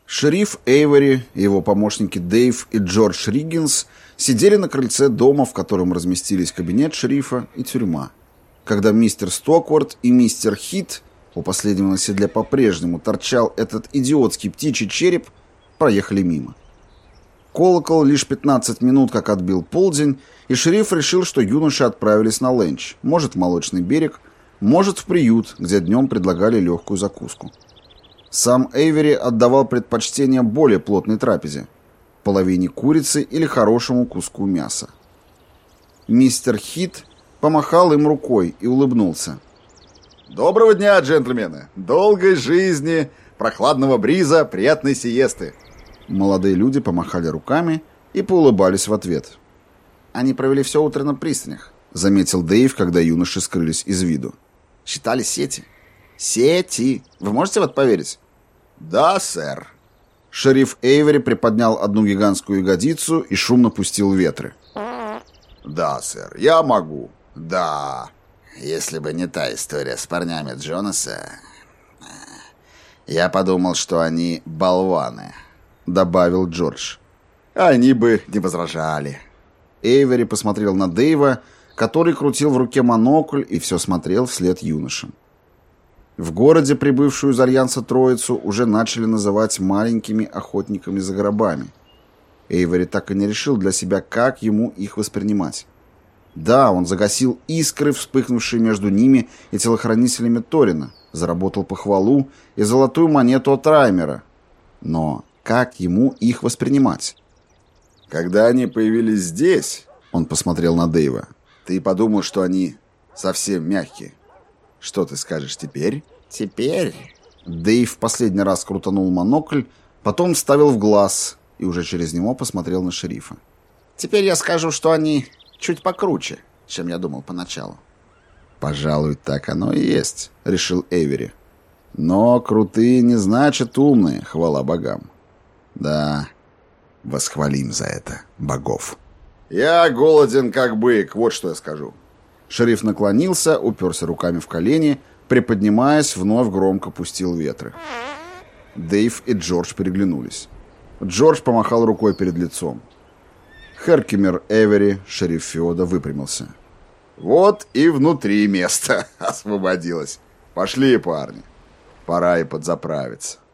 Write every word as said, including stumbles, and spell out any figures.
Шериф Эйвори, его помощники Дэйв и Джордж Риггинс сидели на крыльце дома, в котором разместились кабинет шерифа и тюрьма. Когда мистер Стокворт и мистер Хит, у последнего на седле по-прежнему торчал этот идиотский птичий череп, проехали мимо. Колокол лишь пятнадцать минут как отбил полдень, и шериф решил, что юноши отправились на ленч, может, в Молочный берег, может, в приют, где днем предлагали легкую закуску. Сам Эйвори отдавал предпочтение более плотной трапезе, половине курицы или хорошему куску мяса. Мистер Хит помахал им рукой и улыбнулся. «Доброго дня, джентльмены! Долгой жизни, прохладного бриза, приятной сиесты!» Молодые люди помахали руками и поулыбались в ответ. «Они провели все утро на пристанях», — заметил Дэйв, когда юноши скрылись из виду. «Считали сети. Сети! Вы можете в это поверить?» «Да, сэр». Шериф Эйвори приподнял одну гигантскую ягодицу и шумно пустил ветры. «Да, сэр, я могу. Да». Если бы не та история с парнями Джонаса, я подумал, что они болваны, добавил Джордж. Они бы не возражали. Эйвори посмотрел на Дэйва, который крутил в руке монокль и все смотрел вслед юношам. В городе прибывшую из Альянса троицу уже начали называть маленькими охотниками за гробами. Эйвори так и не решил для себя, как ему их воспринимать. Да, он загасил искры, вспыхнувшие между ними и телохранителями Торина, заработал похвалу и золотую монету от Раймера. Но как ему их воспринимать? Когда они появились здесь, он посмотрел на Дэйва, ты подумал, что они совсем мягкие. Что ты скажешь теперь? Теперь? Дэйв в последний раз крутанул монокль, потом вставил в глаз и уже через него посмотрел на шерифа. Теперь я скажу, что они чуть покруче, чем я думал поначалу. «Пожалуй, так оно и есть», — решил Эйвори. «Но крутые не значит умные, хвала богам. Да, восхвалим за это богов». «Я голоден, как бык, вот что я скажу». Шериф наклонился, уперся руками в колени, приподнимаясь, вновь громко пустил ветры. Дэйв и Джордж переглянулись. Джордж помахал рукой перед лицом. Херкимер Эйвори, шериф Феода, выпрямился. «Вот и внутри место освободилось. Пошли, парни. Пора и подзаправиться».